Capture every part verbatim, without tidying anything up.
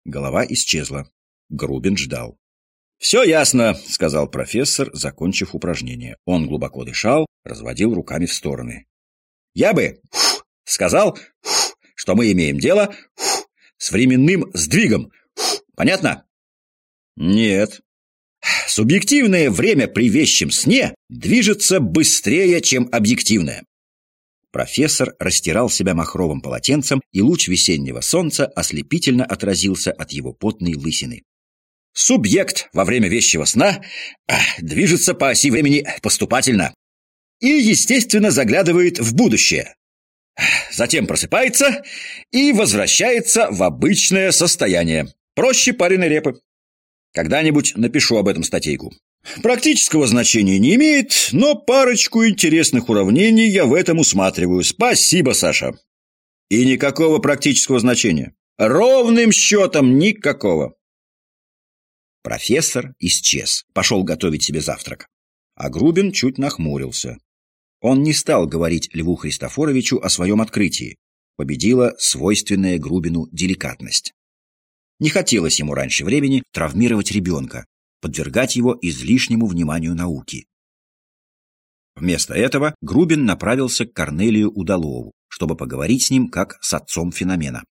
Голова исчезла. Грубин ждал. «Все ясно», — сказал профессор, закончив упражнение. Он глубоко дышал, разводил руками в стороны. «Я бы фу, сказал, фу, что мы имеем дело фу, с временным сдвигом. Фу, понятно?» «Нет». «Субъективное время при вещем сне движется быстрее, чем объективное». Профессор растирал себя махровым полотенцем, и луч весеннего солнца ослепительно отразился от его потной лысины. Субъект во время вещего сна а, движется по оси времени поступательно и, естественно, заглядывает в будущее. Затем просыпается и возвращается в обычное состояние. Проще пареной репы. Когда-нибудь напишу об этом статейку. Практического значения не имеет, но парочку интересных уравнений я в этом усматриваю. Спасибо, Саша. И никакого практического значения. Ровным счетом никакого. Профессор исчез, пошел готовить себе завтрак. А Грубин чуть нахмурился. Он не стал говорить Льву Христофоровичу о своем открытии. Победила свойственная Грубину деликатность. Не хотелось ему раньше времени травмировать ребенка, подвергать его излишнему вниманию науки. Вместо этого Грубин направился к Корнелию Удалову, чтобы поговорить с ним как с отцом Феномена.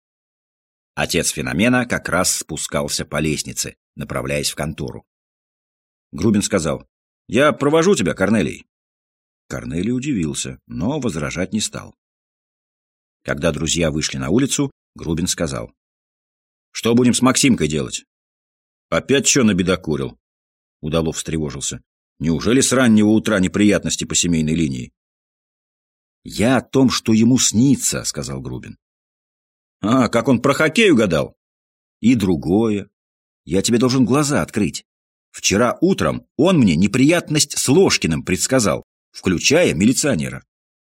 Отец Феномена как раз спускался по лестнице, направляясь в контору. Грубин сказал: «Я провожу тебя, Корнелий». Корнелий удивился, но возражать не стал. Когда друзья вышли на улицу, Грубин сказал: «Что будем с Максимкой делать?» «Опять что набедокурил?» Удалов встревожился. «Неужели с раннего утра неприятности по семейной линии?» «Я о том, что ему снится», — сказал Грубин. «А, как он про хоккей угадал?» «И другое. Я тебе должен глаза открыть. Вчера утром он мне неприятность с Ложкиным предсказал, включая милиционера».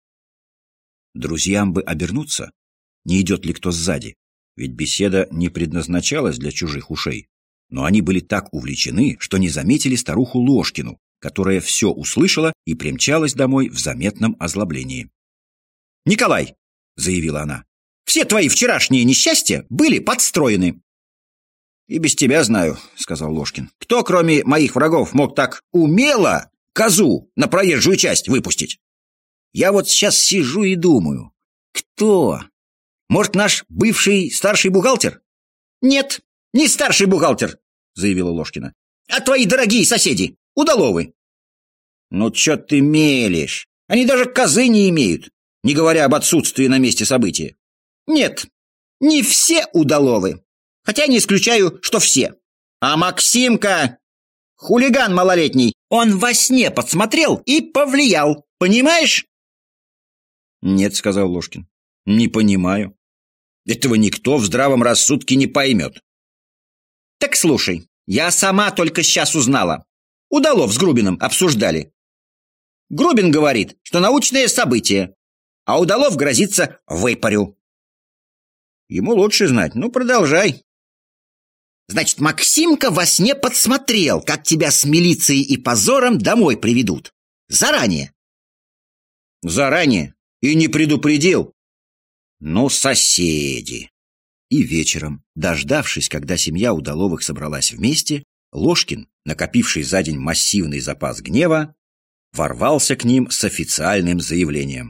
Друзьям бы обернуться, не идет ли кто сзади, ведь беседа не предназначалась для чужих ушей. Но они были так увлечены, что не заметили старуху Ложкину, которая все услышала и примчалась домой в заметном озлоблении. «Николай!» — заявила она. «Все твои вчерашние несчастья были подстроены». «И без тебя знаю», — сказал Ложкин. «Кто, кроме моих врагов, мог так умело козу на проезжую часть выпустить? Я вот сейчас сижу и думаю, кто? Может, наш бывший старший бухгалтер?» «Нет, не старший бухгалтер», — заявила Ложкина, «а твои дорогие соседи, Удаловы». «Ну, чё ты мелешь? Они даже козы не имеют, не говоря об отсутствии на месте события». «Нет, не все Удаловы, хотя не исключаю, что все. А Максимка, хулиган малолетний, он во сне подсмотрел и повлиял, понимаешь?» «Нет», — сказал Ложкин, — «не понимаю. Этого никто в здравом рассудке не поймет». «Так слушай, я сама только сейчас узнала. Удалов с Грубиным обсуждали. Грубин говорит, что научное событие, а Удалов грозится выпарю». «Ему лучше знать. Ну, продолжай». «Значит, Максимка во сне подсмотрел, как тебя с милицией и позором домой приведут. Заранее». «Заранее? И не предупредил?» «Ну, соседи». И вечером, дождавшись, когда семья Удаловых собралась вместе, Ложкин, накопивший за день массивный запас гнева, ворвался к ним с официальным заявлением.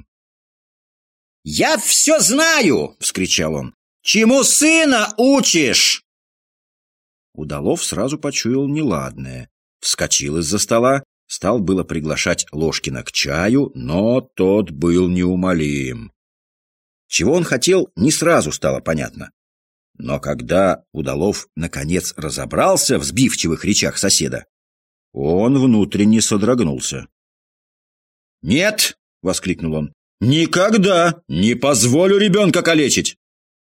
«Я все знаю!» — вскричал он. «Чему сына учишь?» Удалов сразу почуял неладное, вскочил из-за стола, стал было приглашать Ложкина к чаю, но тот был неумолим. Чего он хотел, не сразу стало понятно. Но когда Удалов наконец разобрался в сбивчивых речах соседа, он внутренне содрогнулся. «Нет!» — воскликнул он. «Никогда не позволю ребенка калечить!»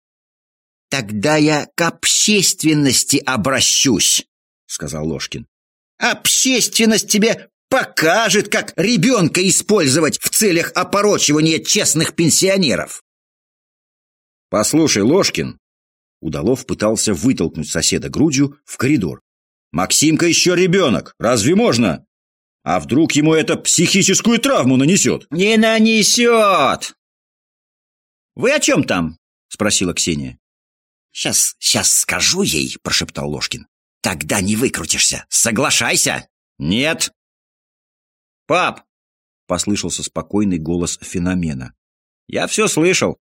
«Тогда я к общественности обращусь», — сказал Ложкин. «Общественность тебе покажет, как ребенка использовать в целях опорочивания честных пенсионеров». «Послушай, Ложкин», — Удалов пытался вытолкнуть соседа грудью в коридор. «Максимка еще ребенок, разве можно? А вдруг ему это психическую травму нанесет?» «Не нанесет!» «Вы о чем там?» — спросила Ксения. Сейчас, сейчас скажу ей, прошептал Ложкин. Тогда не выкрутишься. Соглашайся. Нет. Пап, послышался спокойный голос Феномена. Я все слышал.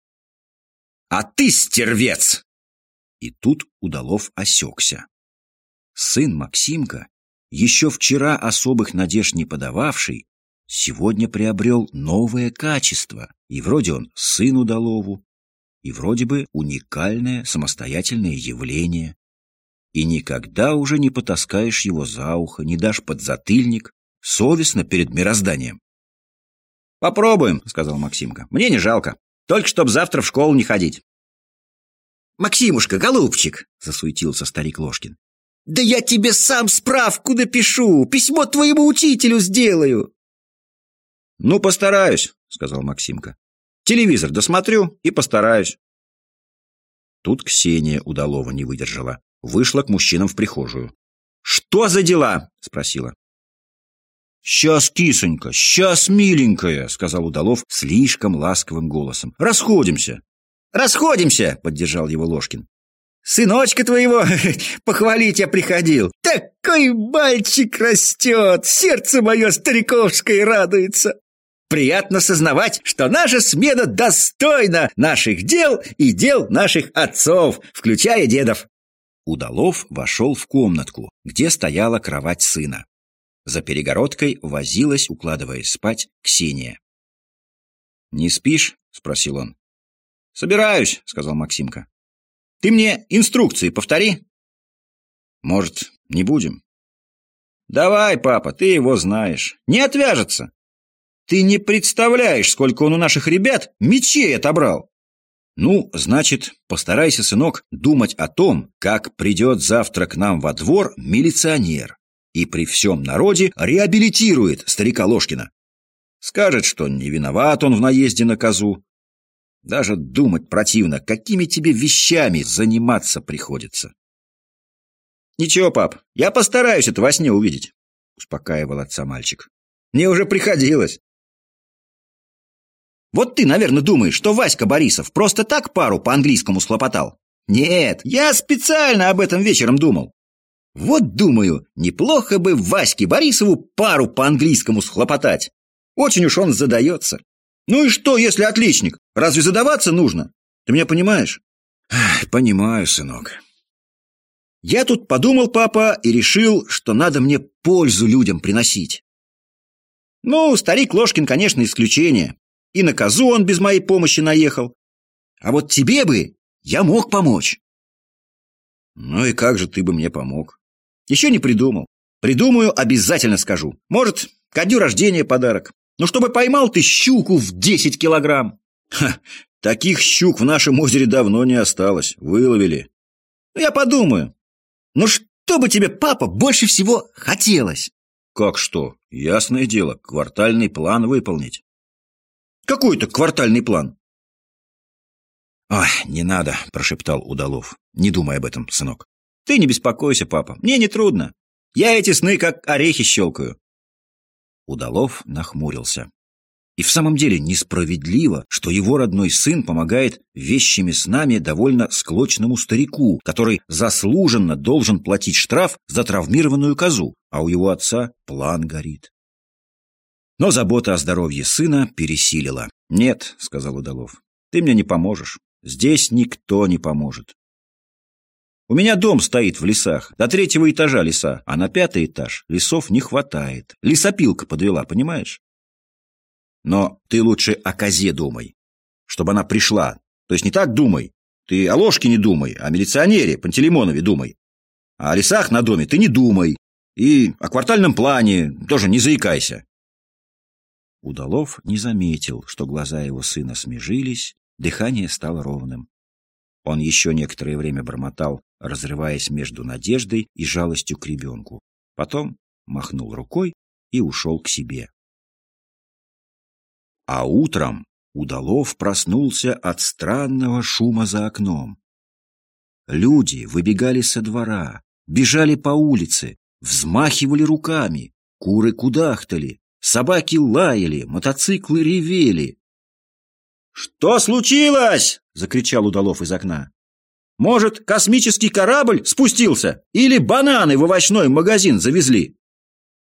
А ты стервец! И тут Удалов осекся. Сын Максимка, еще вчера особых надежд не подававший, сегодня приобрел новое качество, и вроде он сын Удалову, и вроде бы уникальное самостоятельное явление, и никогда уже не потаскаешь его за ухо, не дашь подзатыльник, совестно перед мирозданием. «Попробуем», — сказал Максимка, — «мне не жалко, только чтоб завтра в школу не ходить». «Максимушка, голубчик», — засуетился старик Ложкин, — «да я тебе сам справку напишу, письмо твоему учителю сделаю». «Ну, постараюсь», — сказал Максимка. «Телевизор досмотрю и постараюсь». Тут Ксения Удалова не выдержала. Вышла к мужчинам в прихожую. «Что за дела?» — спросила. «Сейчас, кисонька, сейчас, миленькая», — сказал Удалов слишком ласковым голосом. «Расходимся». «Расходимся», — поддержал его Ложкин. «Сыночка твоего похвалить я приходил. Такой мальчик растет, сердце мое стариковское радуется. Приятно сознавать, что наша смена достойна наших дел и дел наших отцов, включая дедов». Удалов вошел в комнатку, где стояла кровать сына. За перегородкой возилась, укладываясь спать, Ксения. «Не спишь?» — спросил он. «Собираюсь», — сказал Максимка. «Ты мне инструкции повтори». «Может, не будем?» «Давай, папа, ты его знаешь. Не отвяжется. Ты не представляешь, сколько он у наших ребят мечей отобрал». «Ну, значит, постарайся, сынок, думать о том, как придет завтра к нам во двор милиционер и при всем народе реабилитирует старика Ложкина. Скажет, что не виноват он в наезде на козу. Даже думать противно, какими тебе вещами заниматься приходится». «Ничего, пап, я постараюсь это во сне увидеть», — успокаивал отца мальчик. «Мне уже приходилось». «Вот ты, наверное, думаешь, что Васька Борисов просто так пару по-английскому схлопотал? Нет, я специально об этом вечером думал. Вот думаю, неплохо бы Ваське Борисову пару по-английскому схлопотать. Очень уж он задается. Ну и что, если отличник? Разве задаваться нужно? Ты меня понимаешь?» «Понимаю, сынок». «Я тут подумал, папа, и решил, что надо мне пользу людям приносить. Ну, старик Ложкин, конечно, исключение. И на козу он без моей помощи наехал. А вот тебе бы я мог помочь». «Ну и как же ты бы мне помог?» «Еще не придумал. Придумаю, обязательно скажу. Может, ко дню рождения подарок. Ну, чтобы поймал ты щуку в десять килограмм». «Ха, таких щук в нашем озере давно не осталось. Выловили». «Ну, я подумаю. Ну, что бы тебе, папа, больше всего хотелось?» «Как что? Ясное дело, квартальный план выполнить». «Какой-то квартальный план?» «Ой, не надо», – прошептал Удалов. «Не думай об этом, сынок». «Ты не беспокойся, папа, мне не трудно. Я эти сны как орехи щелкаю». Удалов нахмурился. И в самом деле несправедливо, что его родной сын помогает вещими снами довольно склочному старику, который заслуженно должен платить штраф за травмированную козу, а у его отца план горит. Но забота о здоровье сына пересилила. «Нет», — сказал Удалов, — «ты мне не поможешь. Здесь никто не поможет. У меня дом стоит в лесах, до третьего этажа леса, а на пятый этаж лесов не хватает. Лесопилка подвела, понимаешь? Но ты лучше о козе думай, чтобы она пришла. То есть не так думай. Ты о Ложкине думай, о милиционере Пантелеймонове думай. А о лесах на доме ты не думай. И о квартальном плане тоже не заикайся». Удалов не заметил, что глаза его сына смежились, дыхание стало ровным. Он еще некоторое время бормотал, разрываясь между надеждой и жалостью к ребенку. Потом махнул рукой и ушел к себе. А утром Удалов проснулся от странного шума за окном. Люди выбегали со двора, бежали по улице, взмахивали руками, куры кудахтали, собаки лаяли, мотоциклы ревели. «Что случилось?» — закричал Удалов из окна. Может, космический корабль спустился? Или бананы в овощной магазин завезли?